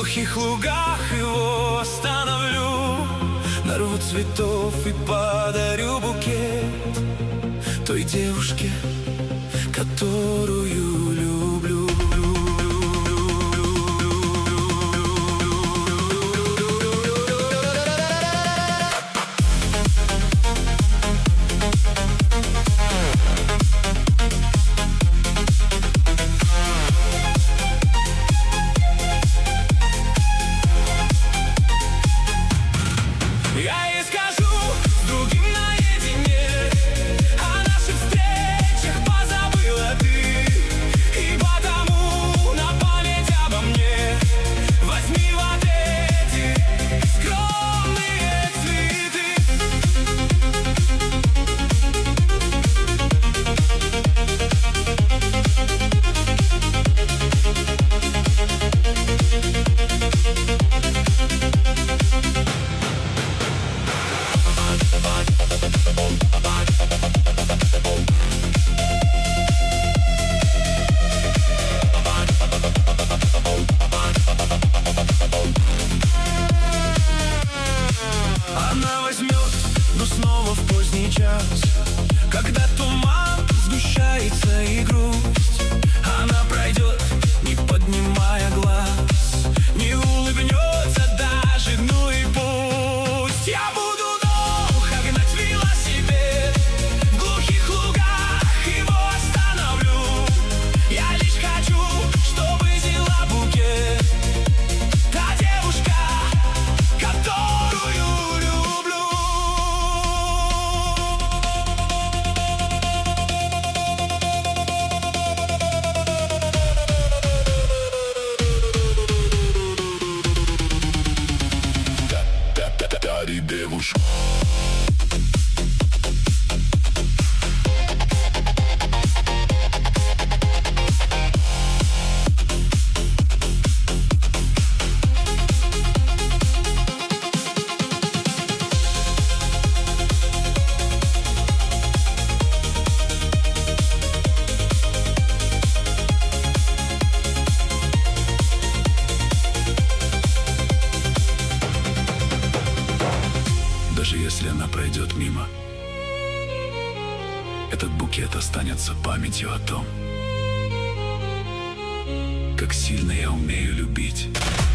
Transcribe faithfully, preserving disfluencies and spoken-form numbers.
глухих лугах его остановлю, нарву цветов и подарю букет той девушке, которую люблю. Но снова в поздний час, когда туман сгущается и грусть, она пройдет, не поднимая глаз, не улыбнется даже, ну и пусть. Я буду долго гнать велосипед, в глухих лугах его остановлю. Я лишь хочу, чтобы взяла букет та девушка, которую девушка. Даже если она пройдет мимо, этот букет останется памятью о том, как сильно я умею любить.